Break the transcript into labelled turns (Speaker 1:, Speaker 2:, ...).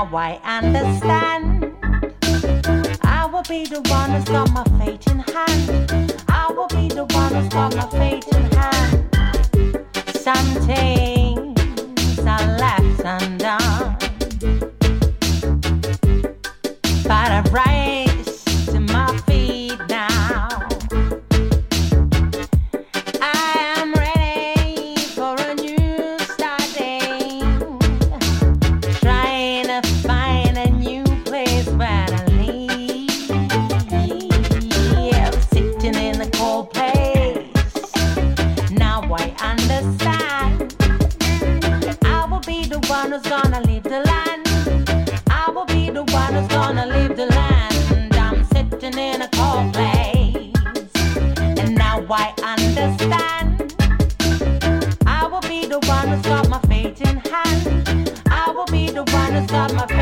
Speaker 1: Now I understand. I will be the one who's got my fate in hand. I will be the one who's got my fate in hand. Some things are left undone, but I rise to my feet now. I am ready for a new starting, trying to find a new place where to live. Sitting in a cold place. Now I understand. I will be the one who's gonna leave the land. I will be the one who's gonna leave the land. I'm sitting in a cold place, and now I understand. I will be the one who's got my fate in hand. I will be the one who's got my